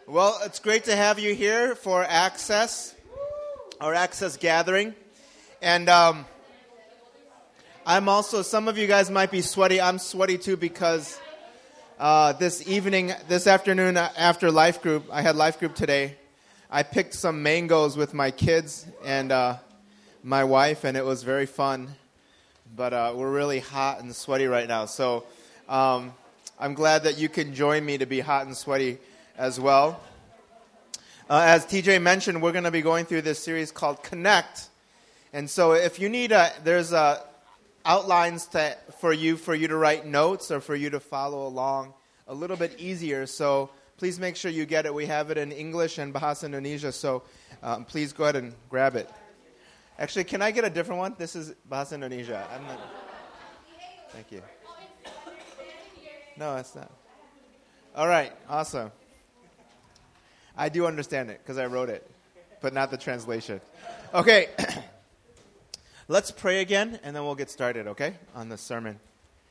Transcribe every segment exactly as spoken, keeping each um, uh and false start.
Well, it's great to have you here for Access, our Access gathering. And um, I'm also, some of you guys might be sweaty. I'm sweaty too because uh, this evening, this afternoon after Life Group, I had Life Group today. I picked some mangoes with my kids and uh, my wife, and it was very fun. But uh, we're really hot and sweaty right now. So um, I'm glad that you can join me to be hot and sweaty as well. Uh, as T J mentioned, we're going to be going through this series called Connect. And so if you need a, there's a outlines to, for you for you to write notes or for you to follow along a little bit easier. So please make sure you get it. We have it in English and Bahasa Indonesia. So um, please go ahead and grab it. Actually, can I get a different one? This is Bahasa Indonesia. I'm not. Thank you. No, it's not. All right, awesome. I do understand it because I wrote it, but not the translation. Okay, let's pray again, and then we'll get started, okay, on the sermon.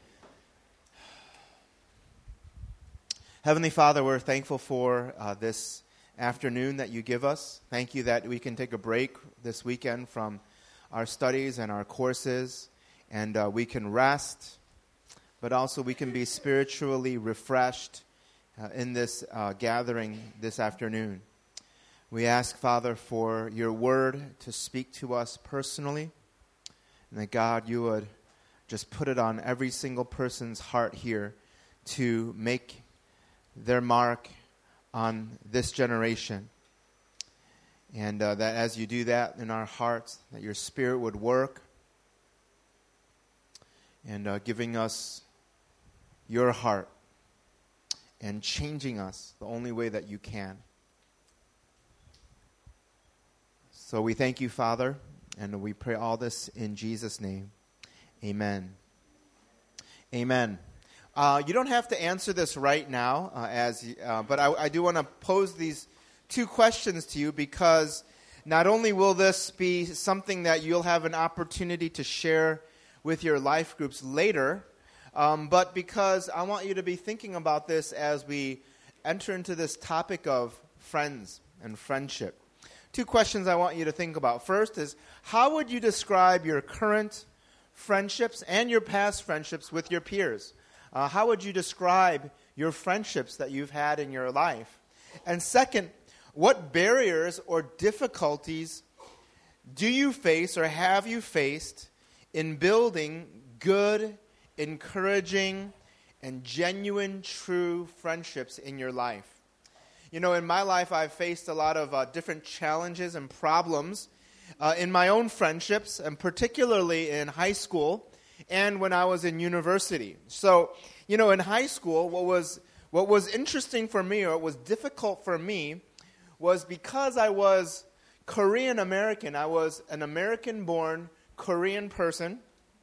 Heavenly Father, we're thankful for uh, this afternoon that you give us. Thank you that we can take a break this weekend from our studies and our courses, and uh, we can rest, but also we can be spiritually refreshed uh, in this uh, gathering this afternoon. We ask, Father, for your word to speak to us personally, and that, God, you would just put it on every single person's heart here to make their mark on this generation. And uh, that as you do that in our hearts, that your Spirit would work and uh, giving us your heart and changing us the only way that you can. So we thank you, Father, and we pray all this in Jesus' name. Amen. Amen. Uh, you don't have to answer this right now, uh, as uh, but I, I do want to pose these two questions to you because not only will this be something that you'll have an opportunity to share with your life groups later, um, but because I want you to be thinking about this as we enter into this topic of friends and friendship. Two questions I want you to think about. First is, how would you describe your current friendships and your past friendships with your peers? Uh, how would you describe your friendships that you've had in your life? And second, what barriers or difficulties do you face or have you faced in building good, encouraging, and genuine, true friendships in your life? You know, in my life, I've faced a lot of uh, different challenges and problems uh, in my own friendships, and particularly in high school and when I was in university. So, you know, in high school, what was what was interesting for me, or what was difficult for me, was because I was Korean American. I was an American-born Korean person.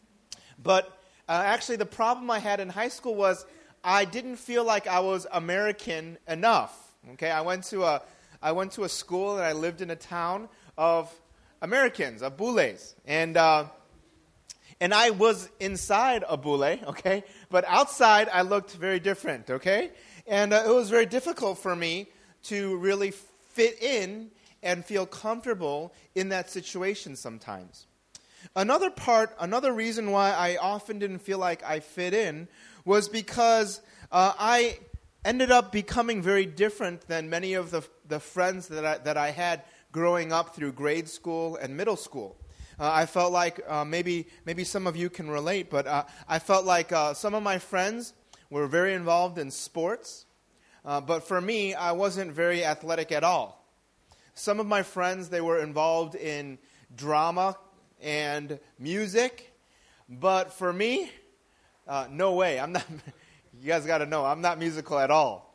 But uh, actually, the problem I had in high school was I didn't feel like I was American enough. Okay, I went to a I went to a school and I lived in a town of Americans, of Bules, and uh, and I was inside a Bule, okay, but outside I looked very different, okay, and uh, it was very difficult for me to really fit in and feel comfortable in that situation sometimes. Another part, another reason why I often didn't feel like I fit in was because uh, I ended up becoming very different than many of the the friends that I, that I had growing up through grade school and middle school. Uh, I felt like uh, maybe maybe some of you can relate, but uh, I felt like uh, some of my friends were very involved in sports, uh, but for me, I wasn't very athletic at all. Some of my friends, they were involved in drama and music, but for me, uh, no way. I'm not. You guys got to know, I'm not musical at all.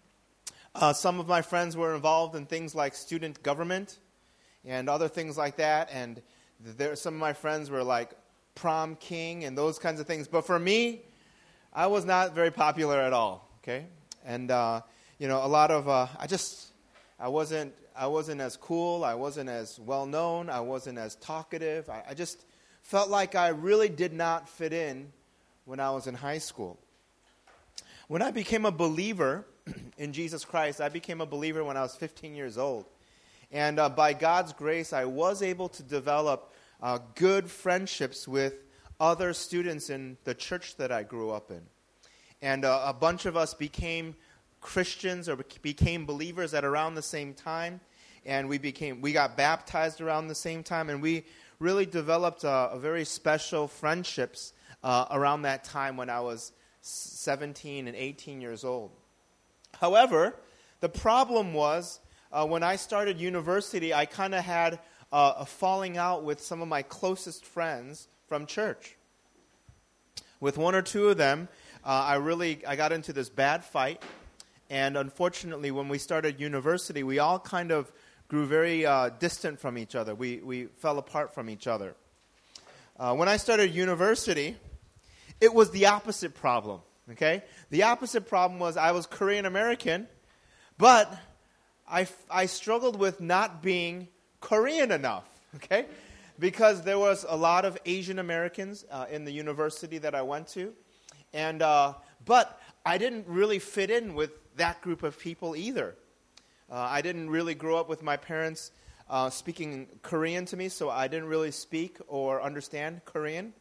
Uh, some of my friends were involved in things like student government and other things like that, and there, some of my friends were like prom king and those kinds of things. But for me, I was not very popular at all. Okay, and uh, you know, a lot of uh, I just I wasn't I wasn't as cool. I wasn't as well known. I wasn't as talkative. I, I just felt like I really did not fit in when I was in high school. When I became a believer, in Jesus Christ, I became a believer when I was fifteen years old. And uh, by God's grace, I was able to develop uh, good friendships with other students in the church that I grew up in. And uh, a bunch of us became Christians or became believers at around the same time. And we became we got baptized around the same time. And we really developed uh, a very special friendships uh, around that time when I was seventeen and eighteen years old. However, the problem was uh, when I started university, I kind of had uh, a falling out with some of my closest friends from church. With one or two of them, uh, I really I got into this bad fight, and unfortunately, when we started university, we all kind of grew very uh, distant from each other. We we fell apart from each other. Uh, when I started university, it was the opposite problem. Okay, the opposite problem was I was Korean American, but I I struggled with not being Korean enough. Okay. Because there was a lot of Asian Americans uh, in the university that I went to. and uh, But I didn't really fit in with that group of people either. Uh, I didn't really grow up with my parents uh, speaking Korean to me, so I didn't really speak or understand Korean.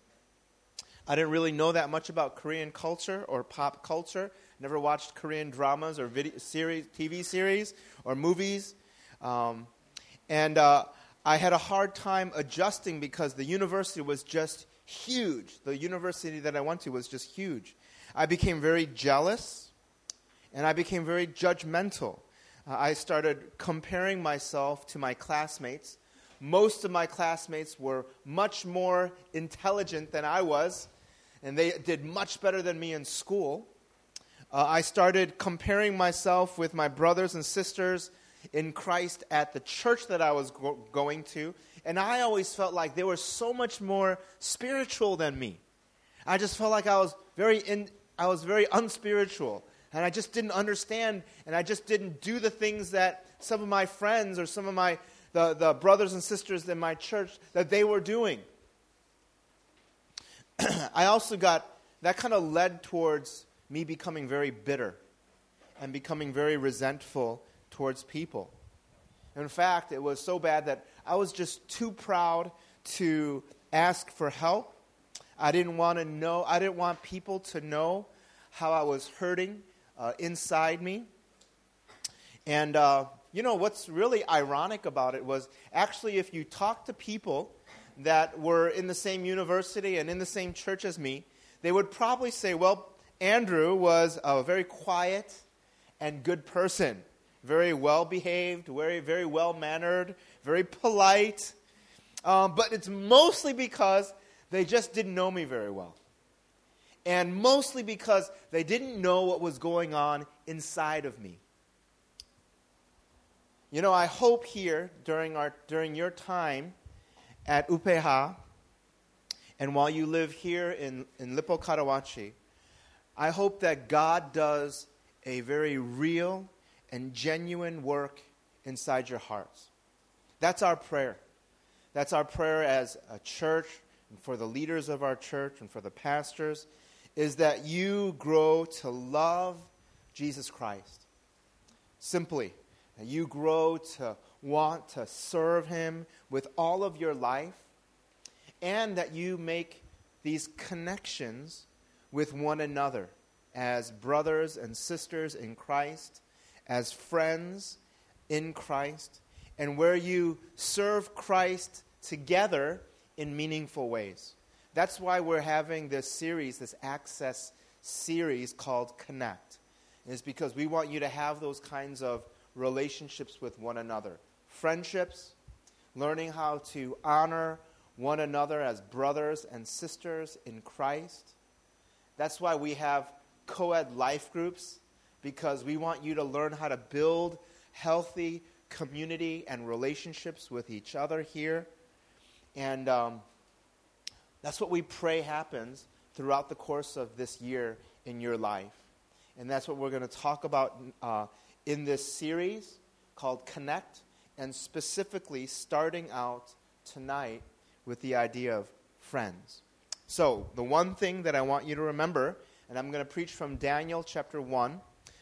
I didn't really know that much about Korean culture or pop culture. Never watched Korean dramas or video series, T V series or movies. Um, and... Uh, I had a hard time adjusting because the university was just huge. The university that I went to was just huge. I became very jealous, and I became very judgmental. Uh, I started comparing myself to my classmates. Most of my classmates were much more intelligent than I was, and they did much better than me in school. Uh, I started comparing myself with my brothers and sisters in Christ at the church that I was go- going to, and I always felt like they were so much more spiritual than me. I just felt like I was very in, I was very unspiritual, and I just didn't understand, and I just didn't do the things that some of my friends or some of my the, the brothers and sisters in my church that they were doing. I also got that kind of led towards me becoming very bitter and becoming very resentful towards people. In fact, it was so bad that I was just too proud to ask for help. I didn't want to know, I didn't want people to know how I was hurting uh, inside me. And, uh, you know, what's really ironic about it was actually if you talk to people that were in the same university and in the same church as me, they would probably say, well, Andrew was a very quiet and good person. Very well-behaved, very, very well-mannered, very polite. Um, but it's mostly because they just didn't know me very well. And mostly because they didn't know what was going on inside of me. You know, I hope here, during our during your time at U P E H A, and while you live here in, in Lippo Karawaci, I hope that God does a very real and genuine work inside your hearts. That's our prayer. That's our prayer as a church, and for the leaders of our church, and for the pastors, is that you grow to love Jesus Christ. Simply, that you grow to want to serve Him with all of your life, and that you make these connections with one another as brothers and sisters in Christ, as friends in Christ, and where you serve Christ together in meaningful ways. That's why we're having this series, this Access series called Connect. It's because we want you to have those kinds of relationships with one another. Friendships, learning how to honor one another as brothers and sisters in Christ. That's why we have co-ed life groups, because we want you to learn how to build healthy community and relationships with each other here. And um, that's what we pray happens throughout the course of this year in your life. And that's what we're going to talk about uh, in this series called Connect, and specifically starting out tonight with the idea of friends. So, the one thing that I want you to remember, and I'm going to preach from Daniel chapter one,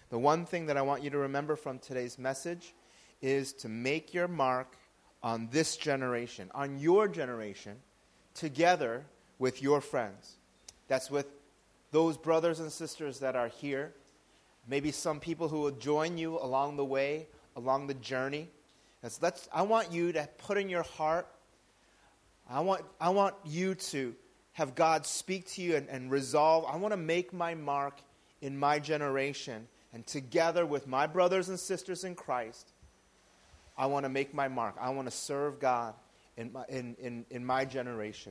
The one thing that I want you to remember from today's message is to make your mark on this generation, on your generation, together with your friends. That's with those brothers and sisters that are here. Maybe some people who will join you along the way, along the journey. That's, that's, I want you to put in your heart, I want, I want you to have God speak to you and, and resolve, I want to make my mark in my generation. And together with my brothers and sisters in Christ, I want to make my mark. I want to serve God in my, in, in, in my generation.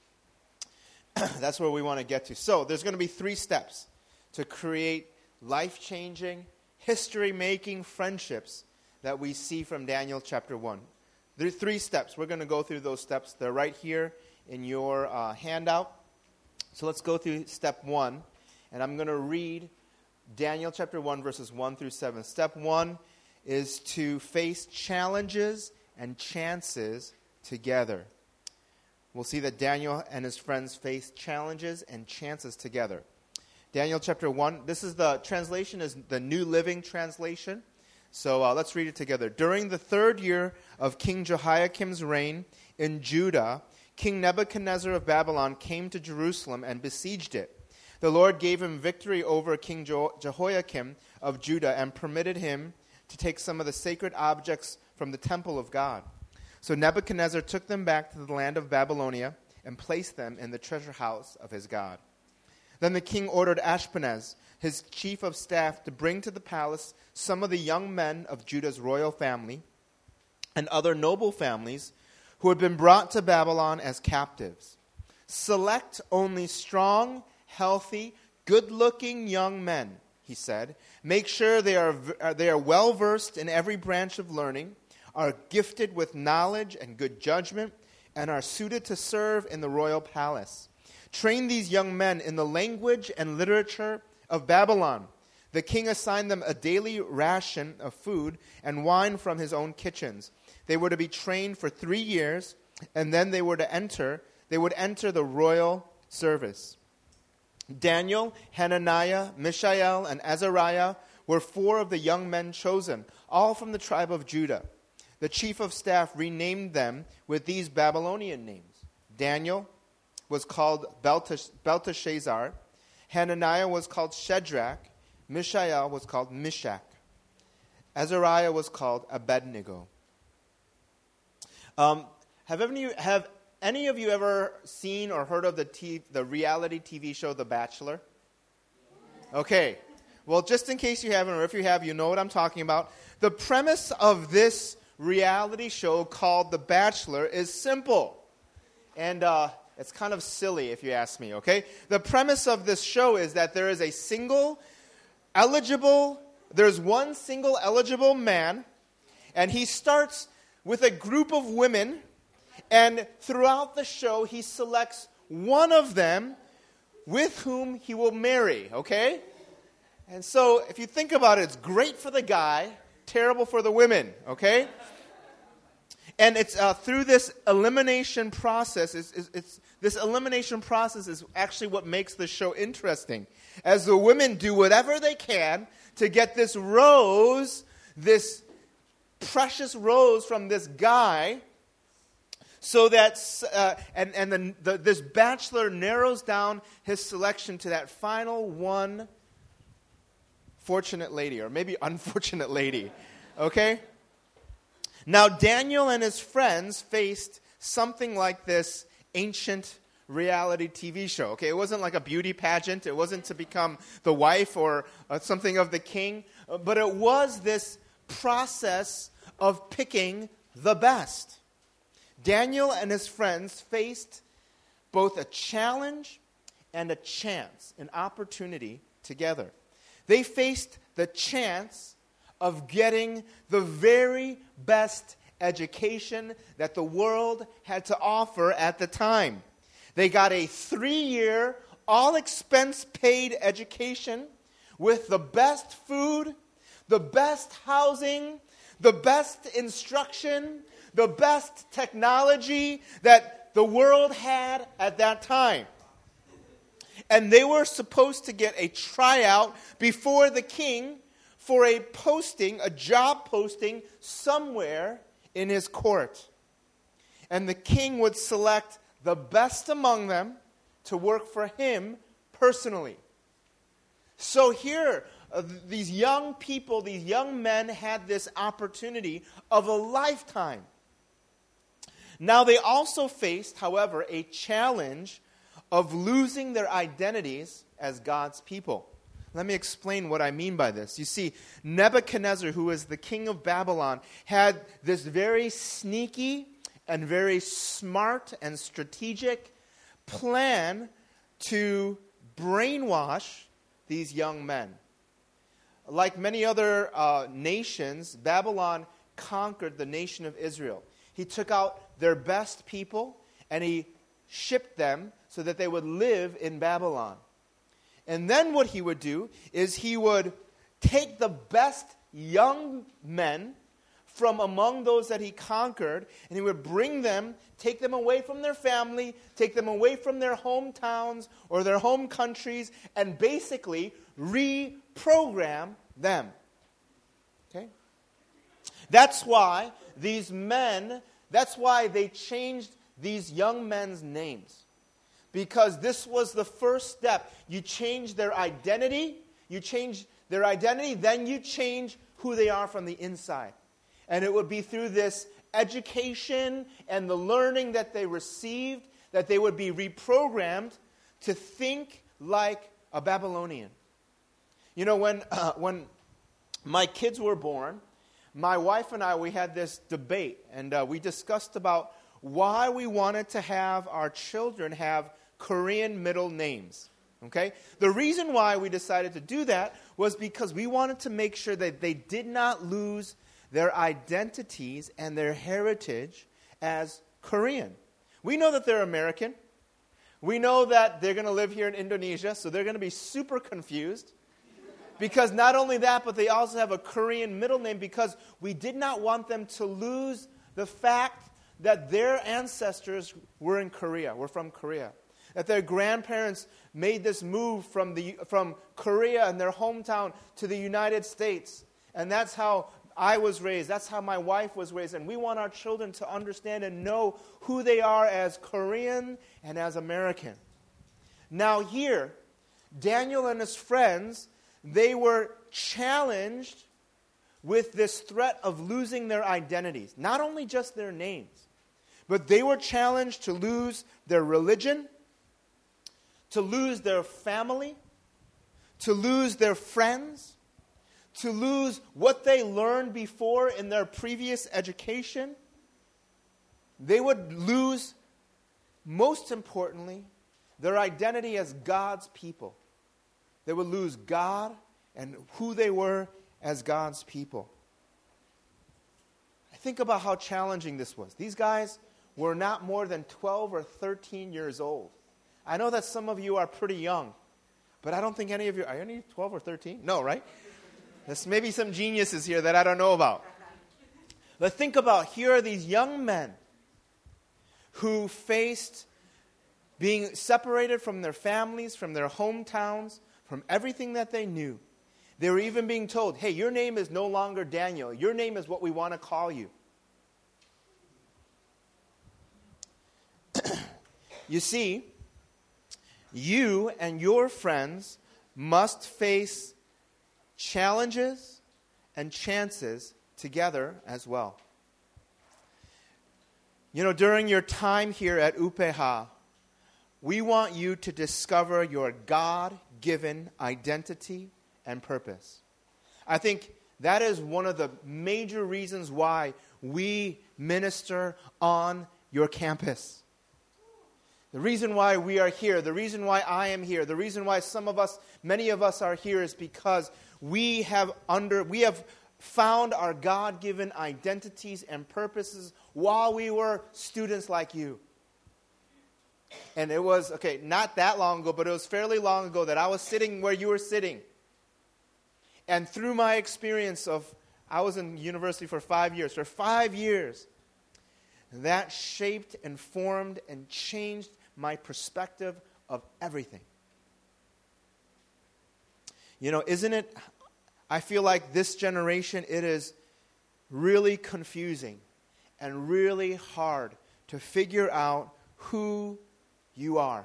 That's where we want to get to. So there's going to be three steps to create life-changing, history-making friendships that we see from Daniel chapter one. There are three steps. We're going to go through those steps. They're right here in your uh, handout. So let's go through step one. And I'm going to read Daniel chapter one, verses one through seven. Step one is to face challenges and chances together. We'll see that Daniel and his friends face challenges and chances together. Daniel chapter one, this is the translation is the New Living Translation. So uh, let's read it together. During the third year of King Jehoiakim's reign in Judah, King Nebuchadnezzar of Babylon came to Jerusalem and besieged it. The Lord gave him victory over King Je- Jehoiakim of Judah and permitted him to take some of the sacred objects from the temple of God. So Nebuchadnezzar took them back to the land of Babylonia and placed them in the treasure house of his God. Then the king ordered Ashpenaz, his chief of staff, to bring to the palace some of the young men of Judah's royal family and other noble families who had been brought to Babylon as captives. Select only strong, healthy, good-looking young men, he said. Make sure they are, they are well-versed in every branch of learning, are gifted with knowledge and good judgment, and are suited to serve in the royal palace. Train these young men in the language and literature of Babylon. The king assigned them a daily ration of food and wine from his own kitchens. They were to be trained for three years, and then they were to enter, they would enter the royal service. Daniel, Hananiah, Mishael, and Azariah were four of the young men chosen, all from the tribe of Judah. The chief of staff renamed them with these Babylonian names. Daniel was called Beltesh- Belteshazzar. Hananiah was called Shadrach. Mishael was called Meshach. Azariah was called Abednego. Um, have, any, have any of you ever seen or heard of the, t- the reality T V show The Bachelor? Okay. Well, just in case you haven't, or if you have, you know what I'm talking about. The premise of this reality show called The Bachelor is simple. And uh, it's kind of silly if you ask me, okay? The premise of this show is that there is a single eligible, there's one single eligible man, and he starts with a group of women, and throughout the show he selects one of them with whom he will marry, okay? And so if you think about it, it's great for the guy, terrible for the women, okay? And it's uh, through this elimination process, it's, it's, it's, this elimination process is actually what makes the show interesting. As the women do whatever they can to get this rose, this precious rose from this guy, so that, uh, and, and the, the, this bachelor narrows down his selection to that final one fortunate lady, or maybe unfortunate lady, okay? Now, Daniel and his friends faced something like this ancient reality T V show. Okay, it wasn't like a beauty pageant. It wasn't to become the wife or uh, something of the king. Uh, but it was this process of picking the best. Daniel and his friends faced both a challenge and a chance, an opportunity together. They faced the chance of getting the very best education that the world had to offer at the time. They got a three-year, all-expense-paid education with the best food, the best housing, the best instruction, the best technology that the world had at that time. And they were supposed to get a tryout before the king for a posting, a job posting somewhere in his court. And the king would select the best among them to work for him personally. So here, uh, these young people, these young men had this opportunity of a lifetime. Now they also faced, however, a challenge of losing their identities as God's people. Let me explain what I mean by this. You see, Nebuchadnezzar, who is the king of Babylon, had this very sneaky and very smart and strategic plan to brainwash these young men. Like many other uh, nations, Babylon conquered the nation of Israel. He took out their best people and he shipped them so that they would live in Babylon. And then what he would do is he would take the best young men from among those that he conquered, and he would bring them, take them away from their family, take them away from their hometowns or their home countries, and basically reprogram them. Okay? That's why these men, that's why they changed these young men's names. Because this was the first step. You change their identity, you change their identity, then you change who they are from the inside. And it would be through this education and the learning that they received that they would be reprogrammed to think like a Babylonian. You know, when uh, when my kids were born, my wife and I, we had this debate, and uh, we discussed about why we wanted to have our children have Korean middle names. Okay? The reason why we decided to do that was because we wanted to make sure that they did not lose their identities and their heritage as Korean. We know that they're American. We know that they're going to live here in Indonesia, so they're going to be super confused. Because not only that, but they also have a Korean middle name because we did not want them to lose the fact that their ancestors were in Korea, were from Korea. That their grandparents made this move from the from Korea and their hometown to the United States. And that's how I was raised. That's how my wife was raised. And we want our children to understand and know who they are as Korean and as American. Now here, Daniel and his friends, they were challenged with this threat of losing their identities. Not only just their names, but they were challenged to lose their religion, to lose their family, to lose their friends, to lose what they learned before in their previous education. They would lose, most importantly, their identity as God's people. They would lose God and who they were as God's people. I think about how challenging this was. These guys were not more than twelve or thirteen years old. I know that some of you are pretty young, but I don't think any of you, are you any twelve or thirteen? No, right? There's maybe some geniuses here that I don't know about. But think about, here are these young men who faced being separated from their families, from their hometowns, from everything that they knew. They were even being told, hey, your name is no longer Daniel. Your name is what we want to call you. You see, you and your friends must face challenges and chances together as well. You know, during your time here at U P E H A, we want you to discover your God-given identity and purpose. I think that is one of the major reasons why we minister on your campus. The reason why we are here, the reason why I am here, the reason why some of us, many of us are here is because we have under we have found our God-given identities and purposes while we were students like you. And it was, okay, not that long ago, but it was fairly long ago that I was sitting where you were sitting. And through my experience of, I was in university for five years. For five years, that shaped and formed and changed my perspective of everything. You know, isn't it I feel like this generation, it is really confusing and really hard to figure out who you are.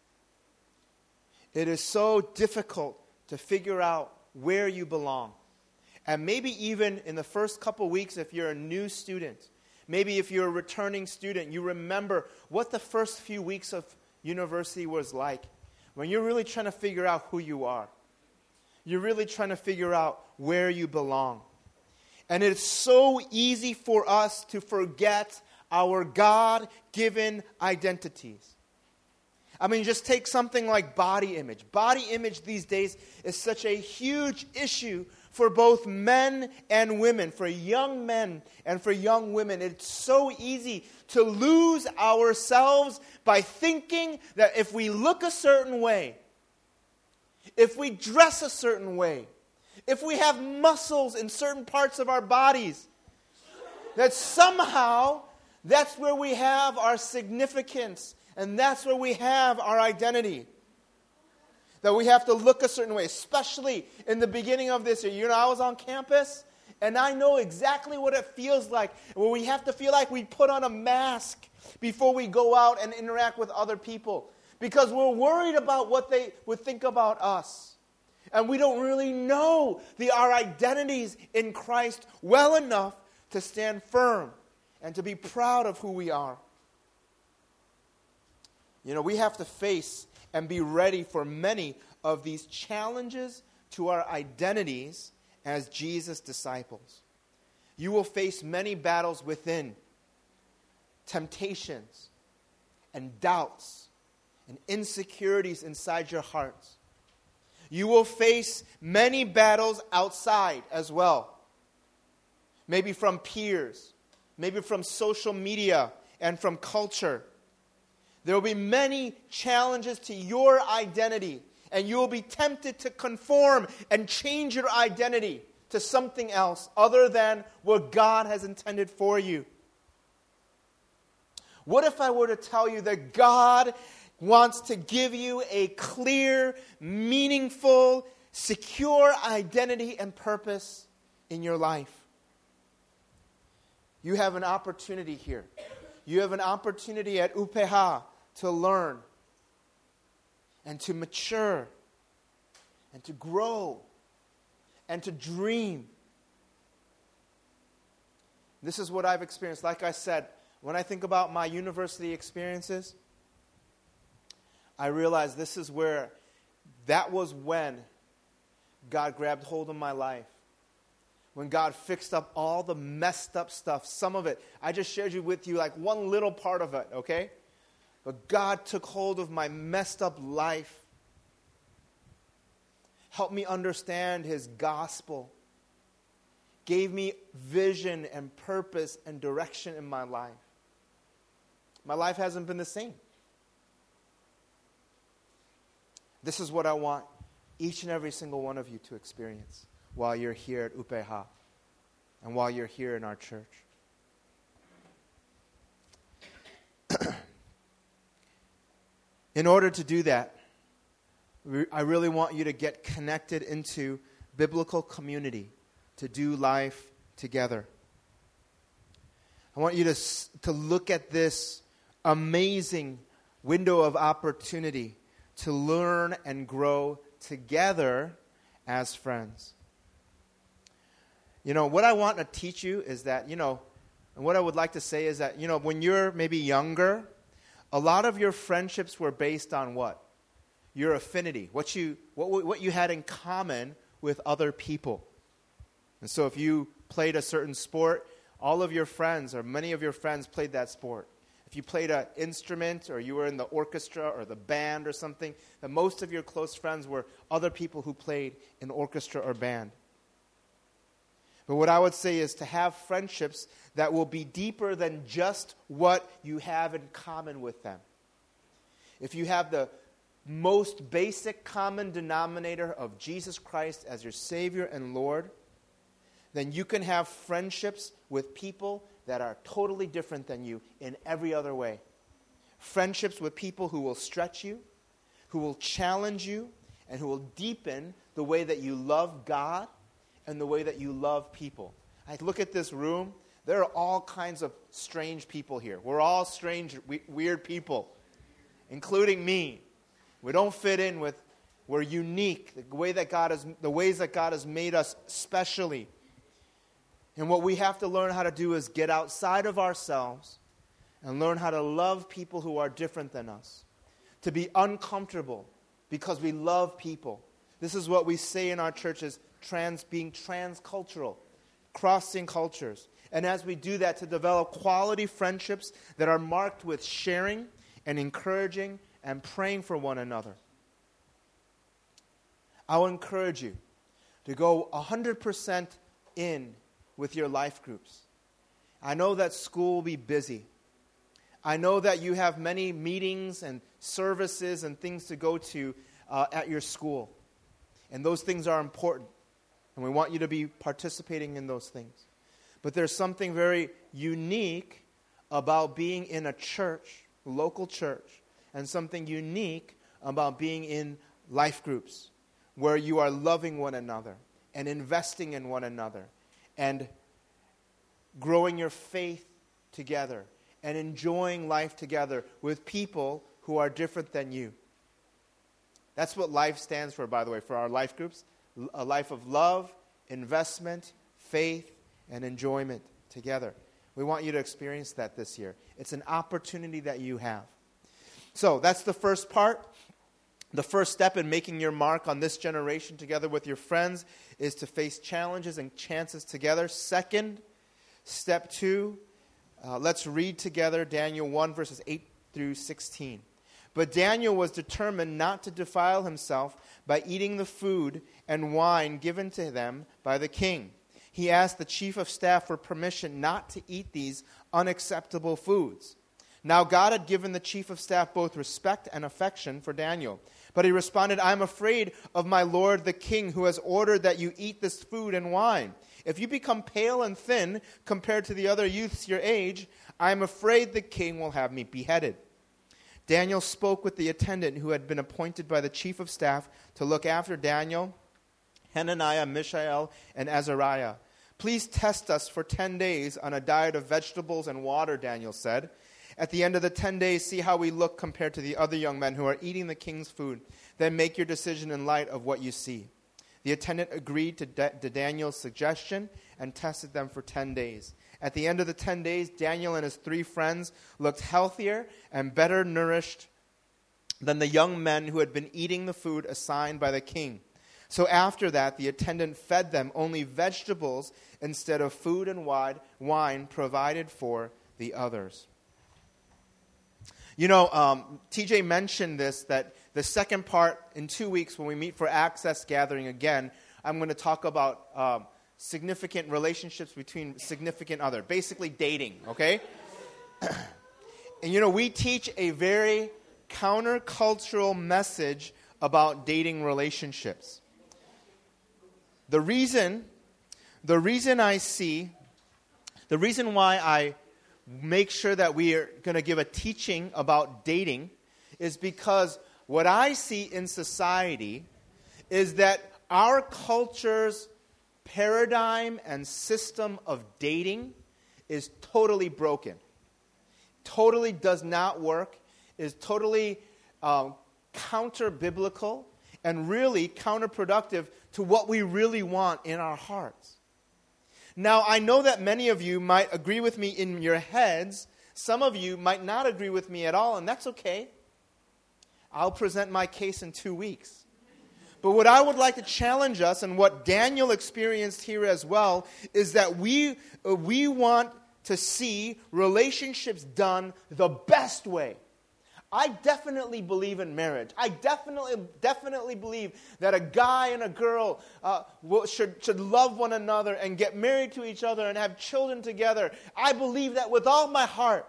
It is so difficult to figure out where you belong. And maybe even in the first couple weeks, if you're a new student, maybe if you're a returning student, you remember what the first few weeks of university was like, when you're really trying to figure out who you are. You're really trying to figure out where you belong. And it's so easy for us to forget our God-given identities. I mean, just take something like body image. Body image these days is such a huge issue for both men and women, for young men and for young women. It's so easy to lose ourselves by thinking that if we look a certain way, if we dress a certain way, if we have muscles in certain parts of our bodies, that somehow that's where we have our significance. And that's where we have our identity. That we have to look a certain way, especially in the beginning of this year. You know, I was on campus, and I know exactly what it feels like, where we have to feel like we put on a mask before we go out and interact with other people. Because we're worried about what they would think about us. And we don't really know the, our identities in Christ well enough to stand firm and to be proud of who we are. You know, we have to face and be ready for many of these challenges to our identities as Jesus' disciples. You will face many battles within, temptations and doubts and insecurities inside your hearts. You will face many battles outside as well. Maybe from peers, maybe from social media and from culture. There will be many challenges to your identity, and you will be tempted to conform and change your identity to something else other than what God has intended for you. What if I were to tell you that God wants to give you a clear, meaningful, secure identity and purpose in your life? You have an opportunity here. You have an opportunity at U P E H A to learn and to mature and to grow and to dream. This is what I've experienced. Like I said, when I think about my university experiences, I realize this is where, that was when God grabbed hold of my life. When God fixed up all the messed up stuff, some of it, I just shared you with you like one little part of it, okay? But God took hold of my messed up life. Helped me understand His gospel. Gave me vision and purpose and direction in my life. My life hasn't been the same. This is what I want each and every single one of you to experience while you're here at U P E H A and while you're here in our church. In order to do that, I really want you to get connected into biblical community to do life together. I want you to, to look at this amazing window of opportunity to learn and grow together as friends. You know, what I want to teach you is that, you know, and what I would like to say is that, you know, when you're maybe younger, a lot of your friendships were based on what? Your affinity, what you what what you had in common with other people. And so if you played a certain sport, all of your friends or many of your friends played that sport. If you played an instrument or you were in the orchestra or the band or something, then most of your close friends were other people who played in orchestra or band. But what I would say is to have friendships that will be deeper than just what you have in common with them. If you have the most basic common denominator of Jesus Christ as your Savior and Lord, then you can have friendships with people that are totally different than you in every other way. Friendships with people who will stretch you, who will challenge you, and who will deepen the way that you love God and the way that you love people. I look at this room. There are all kinds of strange people here. We're all strange, we, weird people, including me. We don't fit in with, we're unique, the way that God has, the ways that God has made us specially. And what we have to learn how to do is get outside of ourselves and learn how to love people who are different than us. To be uncomfortable because we love people. This is what we say in our churches, trans, being transcultural, crossing cultures. And as we do that, to develop quality friendships that are marked with sharing and encouraging and praying for one another. I'll encourage you to go one hundred percent in with your life groups. I know that school will be busy. I know that you have many meetings and services and things to go to uh, at your school. And those things are important. And we want you to be participating in those things. But there's something very unique about being in a church, local church, and something unique about being in life groups where you are loving one another and investing in one another and growing your faith together and enjoying life together with people who are different than you. That's what life stands for, by the way, for our life groups. A life of love, investment, faith, and enjoyment together. We want you to experience that this year. It's an opportunity that you have. So that's the first part. The first step in making your mark on this generation together with your friends is to face challenges and chances together. Second, step two, uh, let's read together Daniel one, verses eight through sixteen. But Daniel was determined not to defile himself by eating the food and wine given to them by the king. He asked the chief of staff for permission not to eat these unacceptable foods. Now God had given the chief of staff both respect and affection for Daniel. But he responded, I am afraid of my lord the king, who has ordered that you eat this food and wine. If you become pale and thin compared to the other youths your age, I am afraid the king will have me beheaded. Daniel spoke with the attendant who had been appointed by the chief of staff to look after Daniel, Hananiah, Mishael, and Azariah. Please test us for ten days on a diet of vegetables and water, Daniel said. At the end of the ten days, see how we look compared to the other young men who are eating the king's food. Then make your decision in light of what you see. The attendant agreed to, da- to Daniel's suggestion and tested them for ten days. At the end of the ten days, Daniel and his three friends looked healthier and better nourished than the young men who had been eating the food assigned by the king. So after that, the attendant fed them only vegetables instead of food and wine provided for the others. You know, um, T J mentioned this, that the second part, in two weeks when we meet for Access Gathering again, I'm going to talk about um, significant relationships between significant other, basically dating, okay? And you know, we teach a very countercultural message about dating relationships. The reason, the reason I see, the reason why I make sure that we are going to give a teaching about dating is because what I see in society is that our culture's paradigm and system of dating is totally broken. Totally does not work, is totally um, counter-biblical, and really counterproductive to what we really want in our hearts. Now, I know that many of you might agree with me in your heads. Some of you might not agree with me at all, and that's okay. I'll present my case in two weeks. But what I would like to challenge us, and what Daniel experienced here as well, is that we, uh, we want to see relationships done the best way. I definitely believe in marriage. I definitely definitely believe that a guy and a girl uh, will, should, should love one another and get married to each other and have children together. I believe that with all my heart.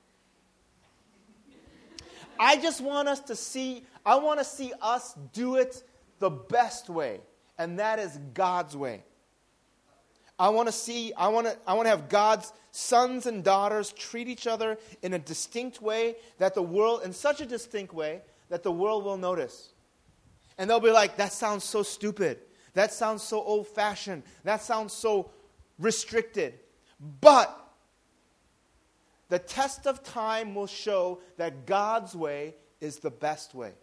I just want us to see, I want to see us do it the best way, and that is God's way. I want to see, I want to, I want to have God's sons and daughters treat each other in a distinct way that the world, in such a distinct way that the world will notice. And they'll be like, that sounds so stupid. That sounds so old-fashioned. That sounds so restricted. But the test of time will show that God's way is the best way.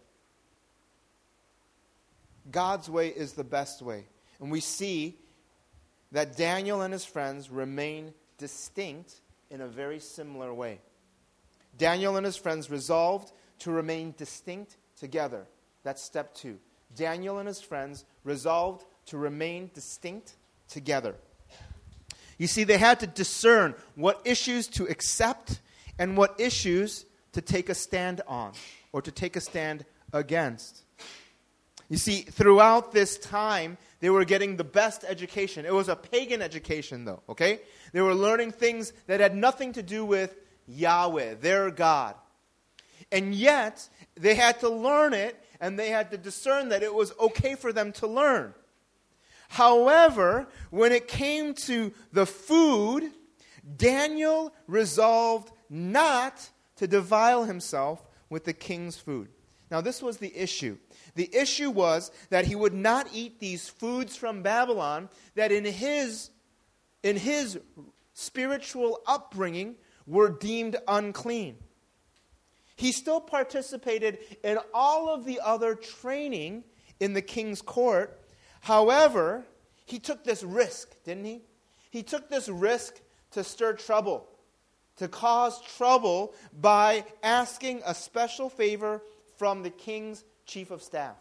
God's way is the best way. And we see that Daniel and his friends remain distinct in a very similar way. Daniel and his friends resolved to remain distinct together. That's step two. Daniel and his friends resolved to remain distinct together. You see, they had to discern what issues to accept and what issues to take a stand on or to take a stand against. You see, throughout this time, they were getting the best education. It was a pagan education, though, okay? They were learning things that had nothing to do with Yahweh, their God. And yet, they had to learn it, and they had to discern that it was okay for them to learn. However, when it came to the food, Daniel resolved not to defile himself with the king's food. Now, this was the issue. The issue was that he would not eat these foods from Babylon that in his, in his spiritual upbringing were deemed unclean. He still participated in all of the other training in the king's court. However, he took this risk, didn't he? He took this risk to stir trouble, to cause trouble by asking a special favor from the king's chief of staff.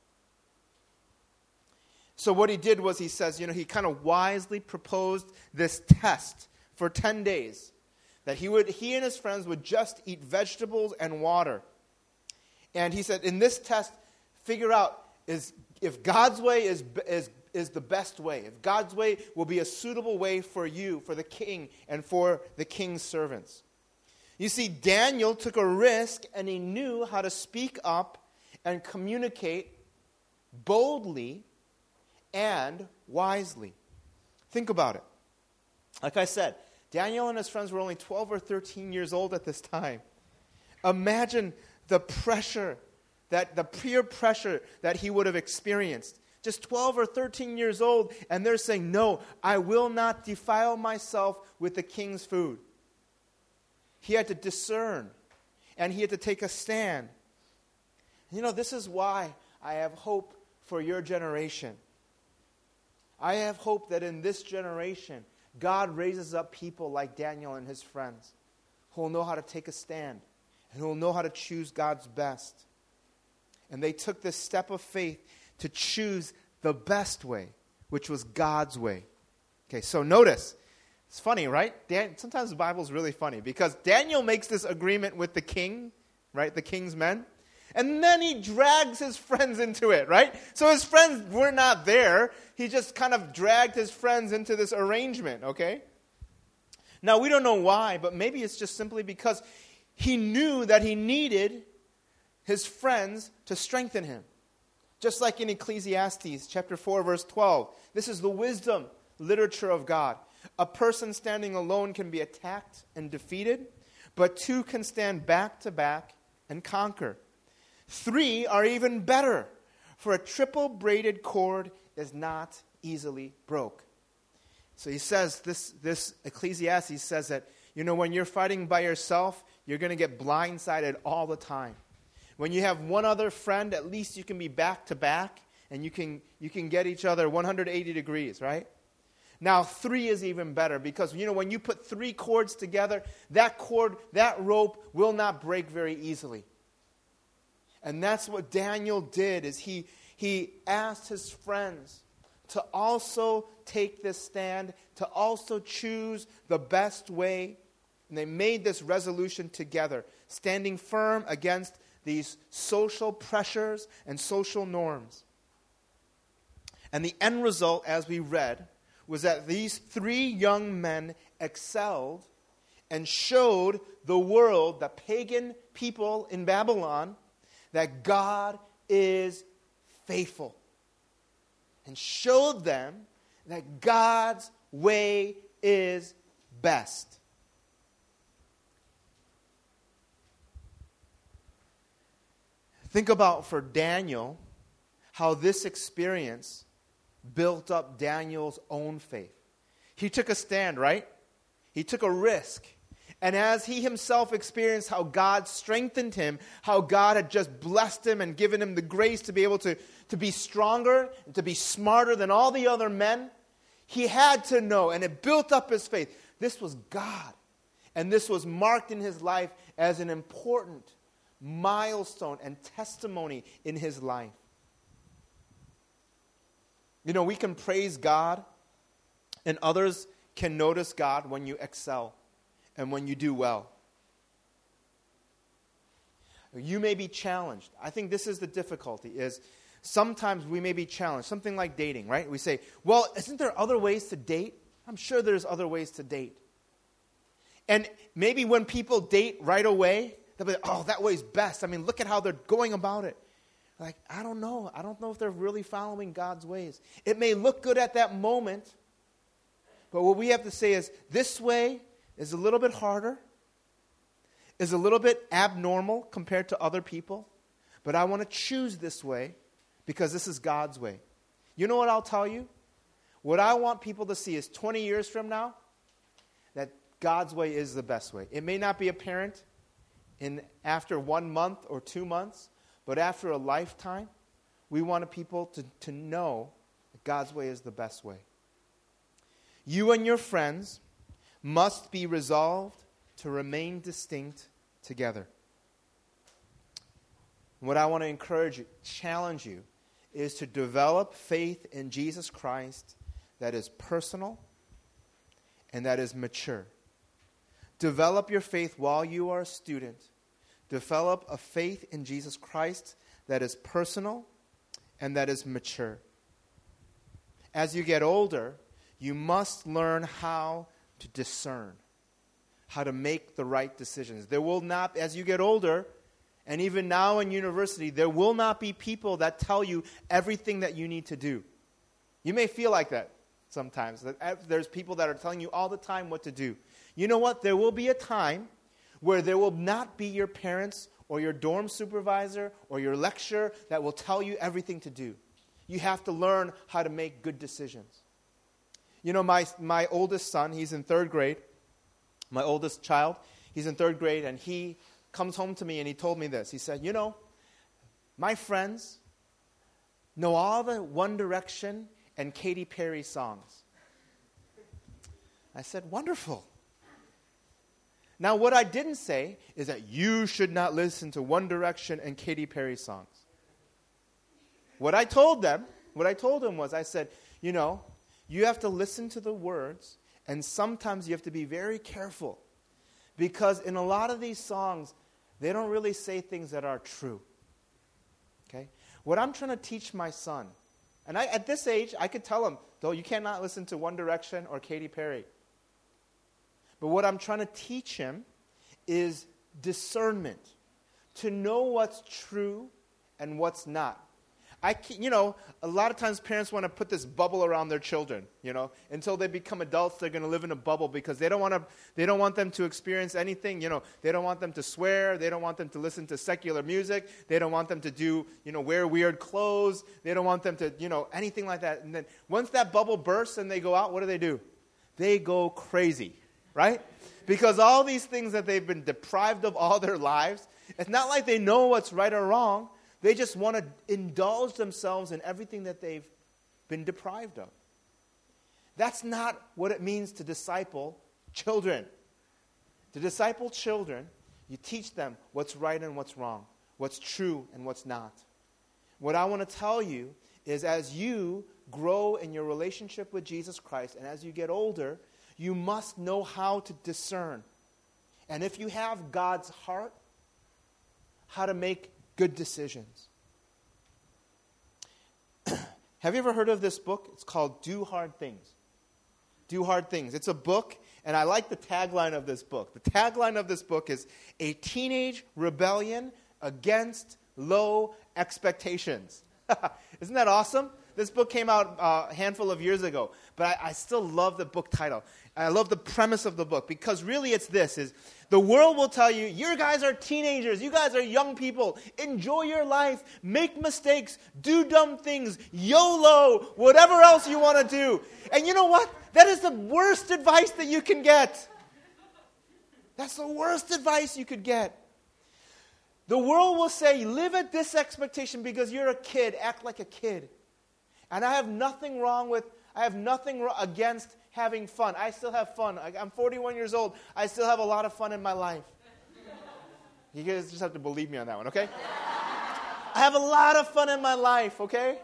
So what he did was he says, you know, he kind of wisely proposed this test for ten days. That he would, he and his friends would just eat vegetables and water. And he said, in this test, figure out is if God's way is, is, is the best way. If God's way will be a suitable way for you, for the king, and for the king's servants. You see, Daniel took a risk, and he knew how to speak up and communicate boldly and wisely. Think about it. Like I said, Daniel and his friends were only twelve or thirteen years old at this time. Imagine the pressure, that the peer pressure that he would have experienced. Just twelve or thirteen years old, and they're saying, no, I will not defile myself with the king's food. He had to discern, and he had to take a stand. You know, this is why I have hope for your generation. I have hope that in this generation, God raises up people like Daniel and his friends who will know how to take a stand and who will know how to choose God's best. And they took this step of faith to choose the best way, which was God's way. Okay, so notice, it's funny, right? Dan- Sometimes the Bible is really funny because Daniel makes this agreement with the king, right, the king's men, and then he drags his friends into it, right? So his friends were not there. He just kind of dragged his friends into this arrangement, okay? Now, we don't know why, but maybe it's just simply because he knew that he needed his friends to strengthen him. Just like in Ecclesiastes chapter four, verse twelve. This is the wisdom literature of God. A person standing alone can be attacked and defeated, but two can stand back to back and conquer. Three are even better, for a triple braided cord is not easily broke. So he says, this, this Ecclesiastes says that, you know, when you're fighting by yourself, you're going to get blindsided all the time. When you have one other friend, at least you can be back to back, and you can, you can get each other one hundred eighty degrees, right? Now, three is even better because, you know, when you put three cords together, that cord, that rope will not break very easily. And that's what Daniel did, is he, he asked his friends to also take this stand, to also choose the best way. And they made this resolution together, standing firm against these social pressures and social norms. And the end result, as we read, was that these three young men excelled and showed the world, the pagan people in Babylon, that God is faithful. And showed them that God's way is best. Think about, for Daniel, how this experience built up Daniel's own faith. He took a stand, right? He took a risk. And as he himself experienced how God strengthened him, how God had just blessed him and given him the grace to be able to, to be stronger, and to be smarter than all the other men, he had to know, and it built up his faith. This was God. And this was marked in his life as an important milestone and testimony in his life. You know, we can praise God, and others can notice God when you excel and when you do well. You may be challenged. I think this is the difficulty, is sometimes we may be challenged. Something like dating, right? We say, well, isn't there other ways to date? I'm sure there's other ways to date. And maybe when people date right away, they'll be like, oh, that way's best. I mean, look at how they're going about it. Like, I don't know. I don't know if they're really following God's ways. It may look good at that moment, but what we have to say is, this way is a little bit harder, is a little bit abnormal compared to other people, but I want to choose this way because this is God's way. You know what I'll tell you? What I want people to see is twenty years from now, that God's way is the best way. It may not be apparent in after one month or two months, but after a lifetime, we want people to, to know that God's way is the best way. You and your friends must be resolved to remain distinct together. What I want to encourage you, challenge you, is to develop faith in Jesus Christ that is personal and that is mature. Develop your faith while you are a student. Develop a faith in Jesus Christ that is personal and that is mature. As you get older, you must learn how to discern, how to make the right decisions. There will not, as you get older, and even now in university, there will not be people that tell you everything that you need to do. You may feel like that sometimes. That there's people that are telling you all the time what to do. You know what? There will be a time where there will not be your parents or your dorm supervisor or your lecturer that will tell you everything to do. You have to learn how to make good decisions. You know, my, my oldest son, he's in third grade. My oldest child, he's in third grade, and he comes home to me and he told me this. He said, you know, my friends know all the One Direction and Katy Perry songs. I said, wonderful. Now, what I didn't say is that you should not listen to One Direction and Katy Perry songs. What I told them, what I told them was, I said, you know, you have to listen to the words, and sometimes you have to be very careful. Because in a lot of these songs, they don't really say things that are true. Okay? What I'm trying to teach my son, and I, at this age, I could tell him, though, you cannot listen to One Direction or Katy Perry. But what I'm trying to teach him is discernment, to know what's true and what's not. I, you know, a lot of times parents want to put this bubble around their children. You know, until they become adults, they're going to live in a bubble because they don't want to. They don't want them to experience anything. You know, they don't want them to swear. They don't want them to listen to secular music. They don't want them to do, you know, wear weird clothes. They don't want them to, you know, anything like that. And then once that bubble bursts and they go out, what do they do? They go crazy, right? Because all these things that they've been deprived of all their lives, it's not like they know what's right or wrong. They just want to indulge themselves in everything that they've been deprived of. That's not what it means to disciple children. To disciple children, you teach them what's right and what's wrong, what's true and what's not. What I want to tell you is as you grow in your relationship with Jesus Christ and as you get older, you must know how to discern. And if you have God's heart, how to make good decisions. Have you ever heard of this book? It's called Do Hard Things. Do Hard Things. It's a book, and I like the tagline of this book. The tagline of this book is A Teenage Rebellion Against Low Expectations. Isn't that awesome? This book came out uh, a handful of years ago, but I, I still love the book title. I love the premise of the book because really it's this, is the world will tell you, you guys are teenagers, you guys are young people, enjoy your life, make mistakes, do dumb things, YOLO, whatever else you want to do. And you know what? That is the worst advice that you can get. That's the worst advice you could get. The world will say, live at this expectation because you're a kid, act like a kid. And I have nothing wrong with, I have nothing ro- against having fun. I still have fun. I, I'm forty-one years old. I still have a lot of fun in my life. You guys just have to believe me on that one, okay? I have a lot of fun in my life, okay?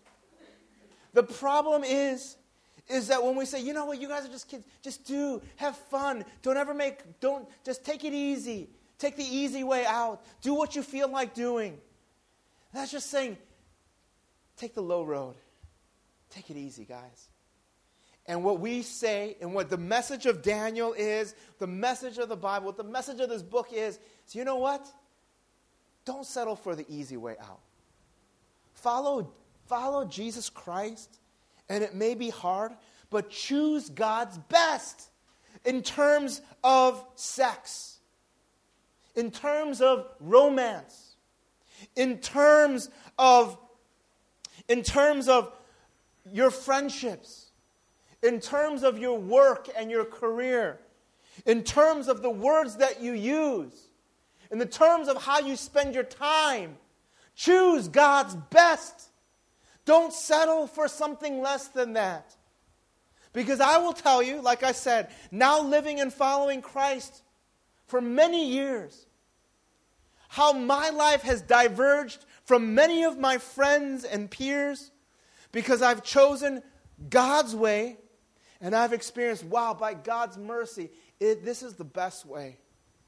The problem is, is that when we say, you know what, you guys are just kids, just do, have fun. Don't ever make, don't, just take it easy. Take the easy way out. Do what you feel like doing. That's just saying, take the low road. Take it easy, guys. And what we say, and what the message of Daniel is, the message of the Bible, what the message of this book is, is you know what? Don't settle for the easy way out. Follow, follow Jesus Christ, and it may be hard, but choose God's best in terms of sex, in terms of romance, in terms of, in terms of your friendships, in terms of your work and your career, in terms of the words that you use, in the terms of how you spend your time. Choose God's best. Don't settle for something less than that. Because I will tell you, like I said, now living and following Christ for many years, how my life has diverged from many of my friends and peers because I've chosen God's way. And I've experienced, wow, by God's mercy, it, this is the best way.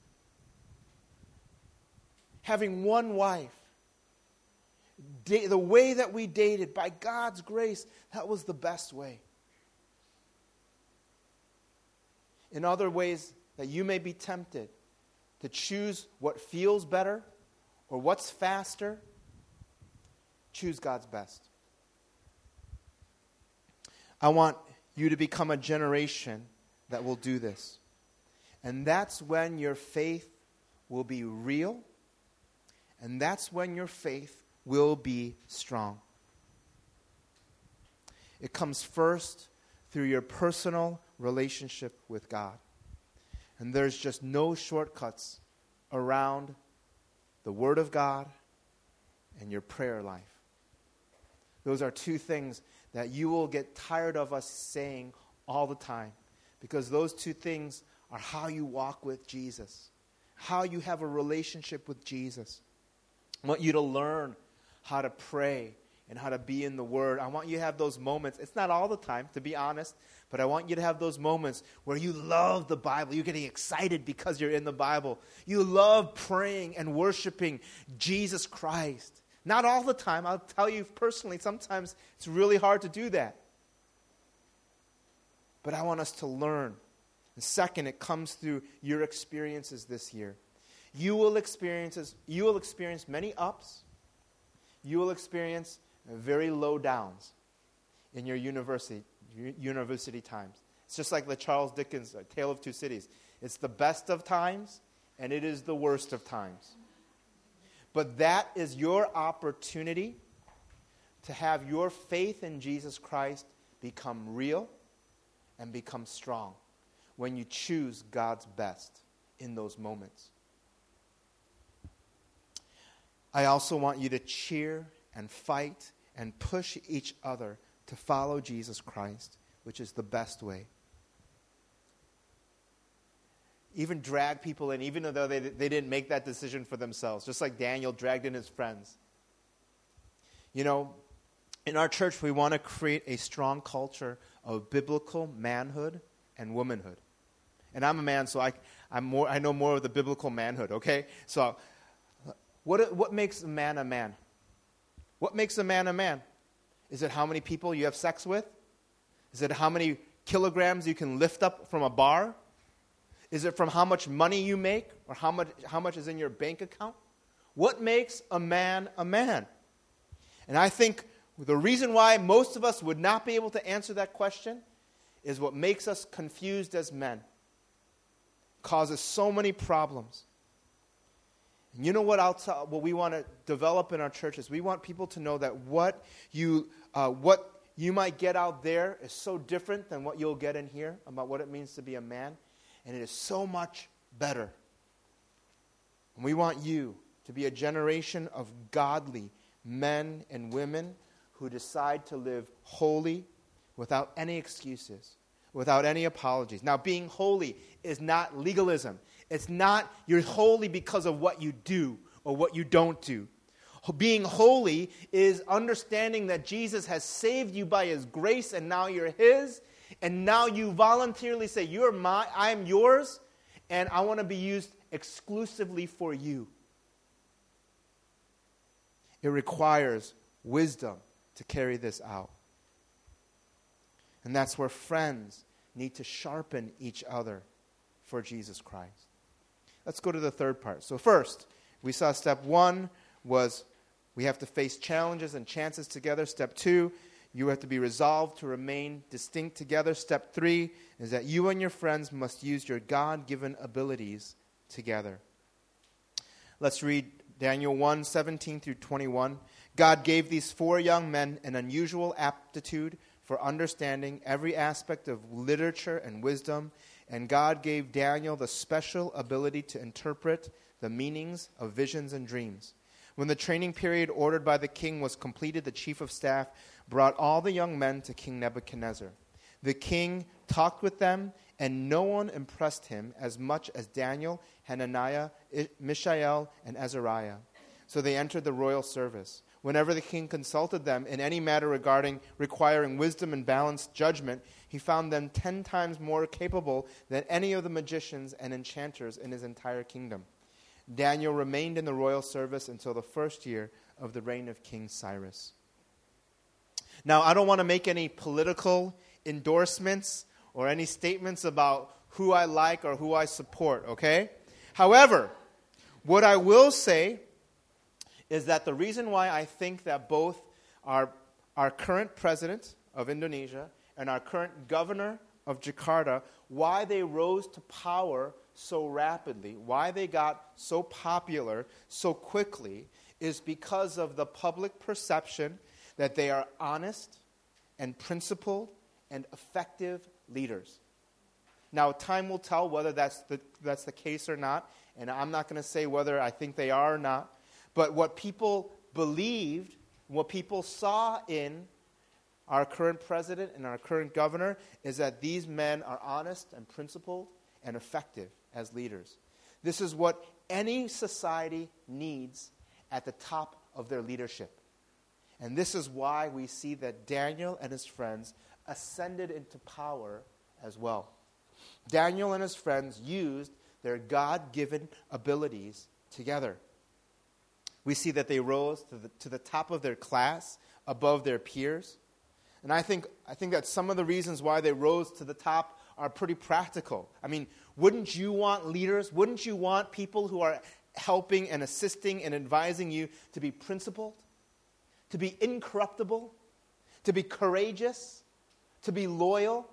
Having one wife, da- the way that we dated, by God's grace, that was the best way. In other ways that you may be tempted to choose what feels better or what's faster, choose God's best. I want you to become a generation that will do this. And that's when your faith will be real, and that's when your faith will be strong. It comes first through your personal relationship with God. And there's just no shortcuts around the Word of God and your prayer life. Those are two things that you will get tired of us saying all the time. Because those two things are how you walk with Jesus. How you have a relationship with Jesus. I want you to learn how to pray and how to be in the Word. I want you to have those moments. It's not all the time, to be honest. But I want you to have those moments where you love the Bible. You're getting excited because you're in the Bible. You love praying and worshiping Jesus Christ. Not all the time. I'll tell you personally, sometimes it's really hard to do that. But I want us to learn. And second, it comes through your experiences this year. You will experience, you will experience many ups. You will experience very low downs in your university, university times. It's just like the Charles Dickens uh, Tale of Two Cities. It's the best of times, and it is the worst of times. But that is your opportunity to have your faith in Jesus Christ become real and become strong when you choose God's best in those moments. I also want you to cheer and fight and push each other to follow Jesus Christ, which is the best way. Even drag people in, even though they, they didn't make that decision for themselves, just like Daniel dragged in his friends. You know, in our church, we want to create a strong culture of biblical manhood and womanhood. And I'm a man, so I, I'm more, I know more of the biblical manhood, okay? So what, what makes a man a man? What makes a man a man? Is it how many people you have sex with? Is it how many kilograms you can lift up from a bar? Is it from how much money you make or how much, how much is in your bank account? What makes a man a man? And I think The reason why most of us would not be able to answer that question is what makes us confused as men. Causes so many problems. And you know what I'll tell, what we want to develop in our churches? We want people to know that what you uh, what you might get out there is so different than what you'll get in here about what it means to be a man, and it is so much better. And we want you to be a generation of godly men and women who decide to live holy without any excuses, without any apologies. Now, being holy is not legalism. It's not you're holy because of what you do or what you don't do. Being holy is understanding that Jesus has saved you by His grace and now you're His, and now you voluntarily say, "You're my, I am yours, and I want to be used exclusively for you." It requires wisdom to carry this out. And that's where friends need to sharpen each other for Jesus Christ. Let's go to the third part. So first, we saw step one was we have to face challenges and chances together. Step two, you have to be resolved to remain distinct together. Step three is that you and your friends must use your God-given abilities together. Let's read Daniel one, seventeen through twenty-one. God gave these four young men an unusual aptitude for understanding every aspect of literature and wisdom, and God gave Daniel the special ability to interpret the meanings of visions and dreams. When the training period ordered by the king was completed, the chief of staff brought all the young men to King Nebuchadnezzar. The king talked with them, and no one impressed him as much as Daniel, Hananiah, Mishael, and Azariah. So they entered the royal service. Whenever the king consulted them in any matter regarding requiring wisdom and balanced judgment, he found them ten times more capable than any of the magicians and enchanters in his entire kingdom. Daniel remained in the royal service until the first year of the reign of King Cyrus. Now, I don't want to make any political endorsements or any statements about who I like or who I support, okay? However, what I will say is that the reason why I think that both our, our current president of Indonesia and our current governor of Jakarta, why they rose to power so rapidly, why they got so popular so quickly, is because of the public perception that they are honest and principled and effective leaders. Now, time will tell whether that's the, that's the case or not, and I'm not going to say whether I think they are or not. But what people believed, what people saw in our current president and our current governor is that these men are honest and principled and effective as leaders. This is what any society needs at the top of their leadership. And this is why we see that Daniel and his friends ascended into power as well. Daniel and his friends used their God-given abilities together. We see that they rose to the, to the top of their class, above their peers. And I think I think that some of the reasons why they rose to the top are pretty practical. I mean, wouldn't you want leaders? Wouldn't you want people who are helping and assisting and advising you to be principled, to be incorruptible, to be courageous, to be loyal?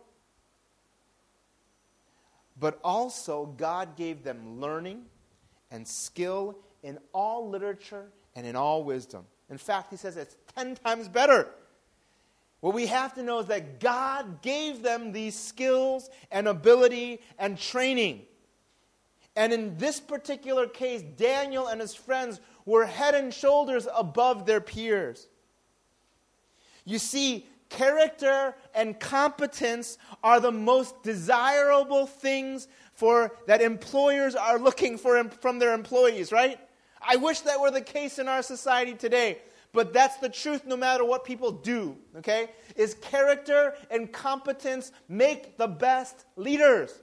But also, God gave them learning and skill in all literature and in all wisdom. In fact, he says it's ten times better. What we have to know is that God gave them these skills and ability and training. And in this particular case, Daniel and his friends were head and shoulders above their peers. You see, character and competence are the most desirable things for that employers are looking for from their employees, right? I wish that were the case in our society today. But that's the truth no matter what people do, okay? Is character and competence make the best leaders.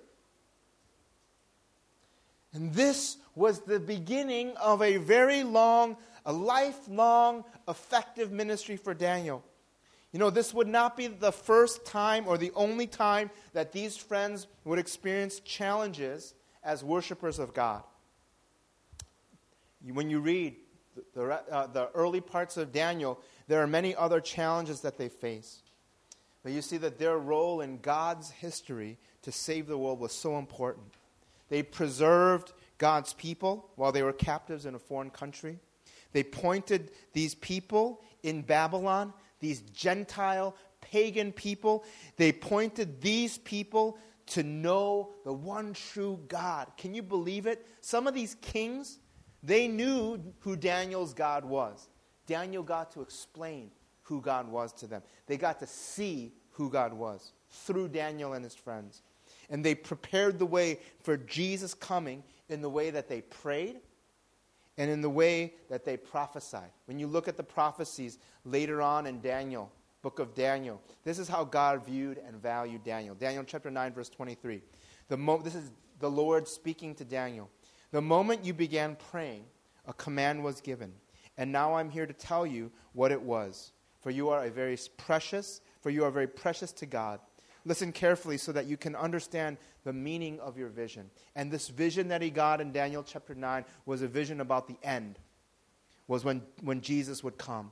And this was the beginning of a very long, a lifelong, effective ministry for Daniel. You know, this would not be the first time or the only time that these friends would experience challenges as worshipers of God. When you read The, uh, the early parts of Daniel, there are many other challenges that they face. But you see that their role in God's history to save the world was so important. They preserved God's people while they were captives in a foreign country. They pointed these people in Babylon, these Gentile, pagan people, they pointed these people to know the one true God. Can you believe it? Some of these kings, they knew who Daniel's God was. Daniel got to explain who God was to them. They got to see who God was through Daniel and his friends. And they prepared the way for Jesus coming in the way that they prayed and in the way that they prophesied. When you look at the prophecies later on in Daniel, book of Daniel, this is how God viewed and valued Daniel. Daniel chapter nine, verse twenty-three. The mo- this is the Lord speaking to Daniel. The moment you began praying, a command was given. And now I'm here to tell you what it was. For you are a very precious, for you are very precious to God. Listen carefully so that you can understand the meaning of your vision. And this vision that he got in Daniel chapter nine was a vision about the end. Was when, when Jesus would come.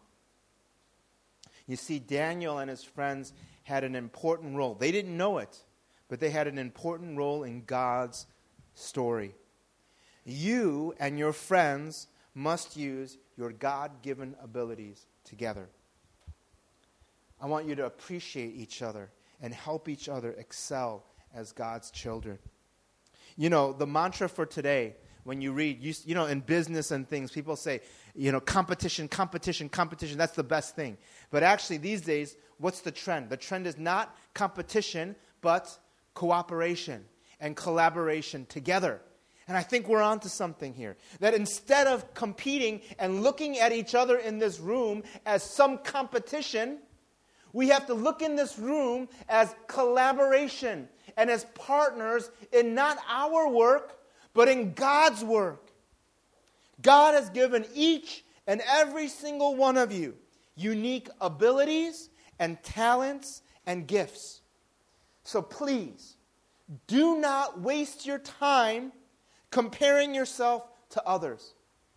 You see, Daniel and his friends had an important role. They didn't know it, but they had an important role in God's story. You and your friends must use your God-given abilities together. I want you to appreciate each other and help each other excel as God's children. You know, the mantra for today, when you read, you, you know, in business and things, people say, you know, competition, competition, competition, that's the best thing. But actually, these days, what's the trend? The trend is not competition, but cooperation and collaboration together. And I think we're onto something here. That instead of competing and looking at each other in this room as some competition, we have to look in this room as collaboration and as partners in not our work, but in God's work. God has given each and every single one of you unique abilities and talents and gifts. So please, do not waste your time comparing yourself to others.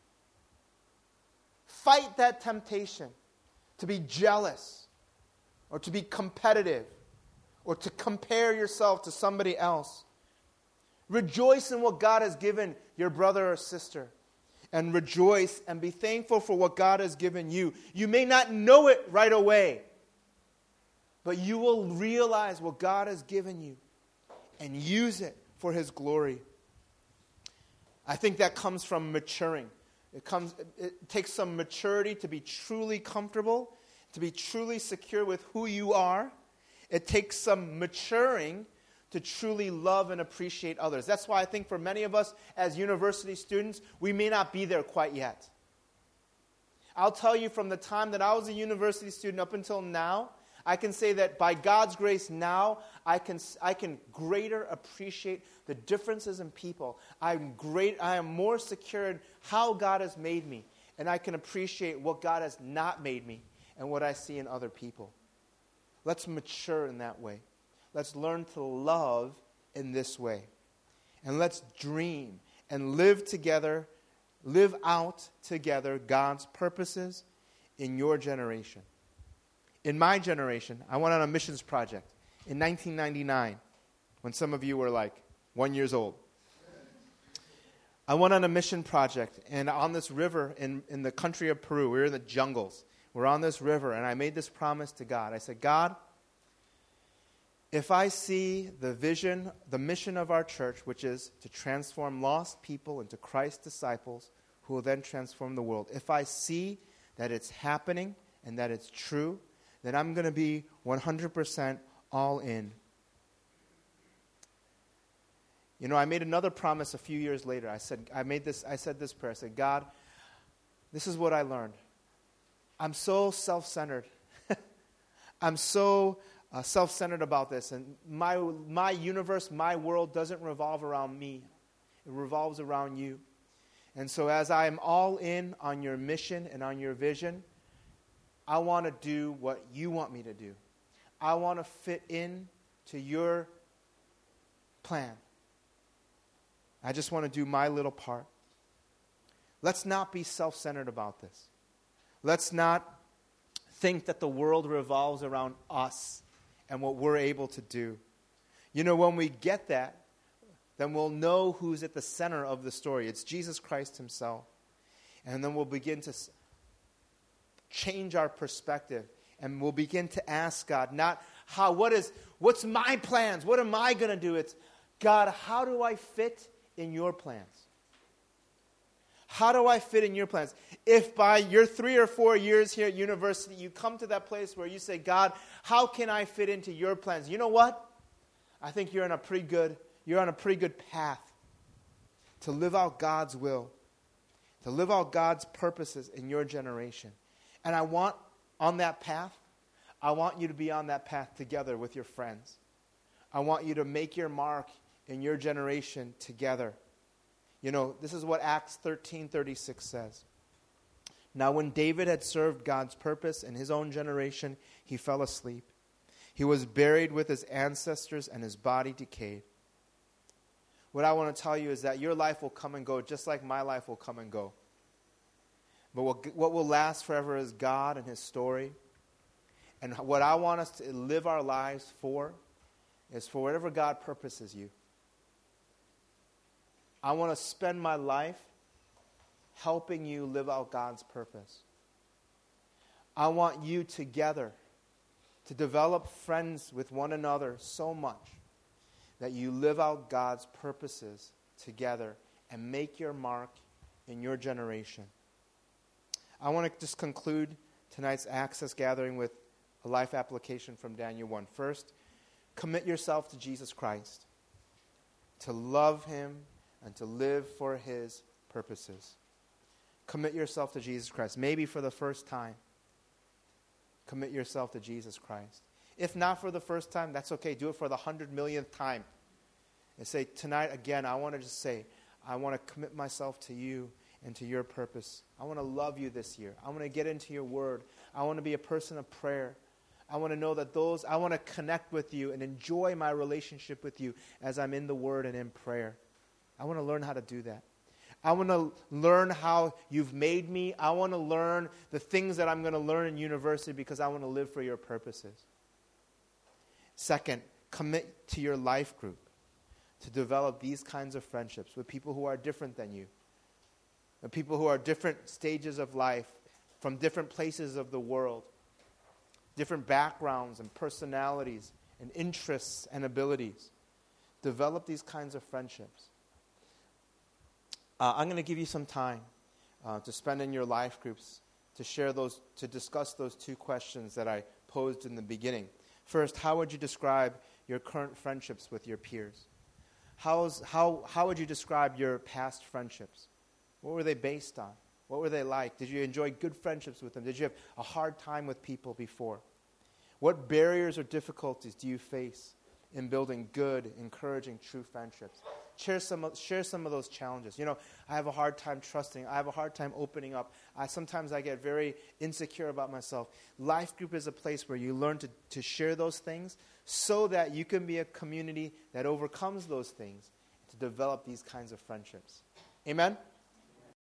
Fight that temptation to be jealous or to be competitive or to compare yourself to somebody else. Rejoice in what God has given your brother or sister. And rejoice and be thankful for what God has given you. You may not know it right away, but you will realize what God has given you and use it for His glory. I think that comes from maturing. It comes. It takes some maturity to be truly comfortable, to be truly secure with who you are. It takes some maturing to truly love and appreciate others. That's why I think for many of us as university students, we may not be there quite yet. I'll tell you, from the time that I was a university student up until now, I can say that by God's grace now, I can I can greater appreciate the differences in people. I'm great. I am more secure in how God has made me, and I can appreciate what God has not made me and what I see in other people. Let's mature in that way. Let's learn to love in this way. And let's dream and live together, live out together God's purposes in your generation. In my generation, I went on a missions project in nineteen ninety-nine, when some of you were like one years old. I went on a mission project, and on this river in, in the country of Peru, we were in the jungles. We're on this river, and I made this promise to God. I said, God, if I see the vision, the mission of our church, which is to transform lost people into Christ's disciples who will then transform the world, if I see that it's happening and that it's true, then I'm going to be one hundred percent all in. You know, I made another promise a few years later. I said, I made this, I said this prayer. I said, God, this is what I learned. I'm so self-centered. I'm so uh, self-centered about this. And my my universe, my world doesn't revolve around me. It revolves around you. And so as I am all in on your mission and on your vision, I want to do what you want me to do. I want to fit in to your plan. I just want to do my little part. Let's not be self-centered about this. Let's not think that the world revolves around us and what we're able to do. You know, when we get that, then we'll know who's at the center of the story. It's Jesus Christ himself. And then we'll begin to change our perspective. And we'll begin to ask God, not how, what is, what's my plans? What am I going to do? It's, God, how do I fit in your plans? How do I fit in your plans? If by your three or four years here at university, you come to that place where you say, God, how can I fit into your plans? You know what? I think you're on a pretty good, you're on a pretty good path to live out God's will, to live out God's purposes in your generation. And I want, on that path, I want you to be on that path together with your friends. I want you to make your mark in your generation together. You know, this is what Acts thirteen thirty-six says. Now when David had served God's purpose in his own generation, he fell asleep. He was buried with his ancestors and his body decayed. What I want to tell you is that your life will come and go just like my life will come and go. But what, what will last forever is God and his story. And what I want us to live our lives for is for whatever God purposes you. I want to spend my life helping you live out God's purpose. I want you together to develop friends with one another so much that you live out God's purposes together and make your mark in your generation. I want to just conclude tonight's Access gathering with a life application from Daniel one. First, commit yourself to Jesus Christ, to love him, and to live for his purposes. Commit yourself to Jesus Christ. Maybe for the first time, commit yourself to Jesus Christ. If not for the first time, that's okay. Do it for the hundred millionth time. And say, tonight, again, I want to just say, I want to commit myself to you and to your purpose. I want to love you this year. I want to get into your word. I want to be a person of prayer. I want to know that those, I want to connect with you and enjoy my relationship with you as I'm in the word and in prayer. I want to learn how to do that. I want to learn how you've made me. I want to learn the things that I'm going to learn in university because I want to live for your purposes. Second, commit to your life group to develop these kinds of friendships with people who are different than you, with people who are different stages of life, from different places of the world, different backgrounds and personalities and interests and abilities. Develop these kinds of friendships. Uh, I'm going to give you some time uh, to spend in your life groups to share those, to discuss those two questions that I posed in the beginning. First, how would you describe your current friendships with your peers? How's, how, how would you describe your past friendships? What were they based on? What were they like? Did you enjoy good friendships with them? Did you have a hard time with people before? What barriers or difficulties do you face in building good, encouraging, true friendships? Share some, of, share some of those challenges. You know, I have a hard time trusting. I have a hard time opening up. I, sometimes I get very insecure about myself. Life group is a place where you learn to, to share those things so that you can be a community that overcomes those things, to develop these kinds of friendships. Amen?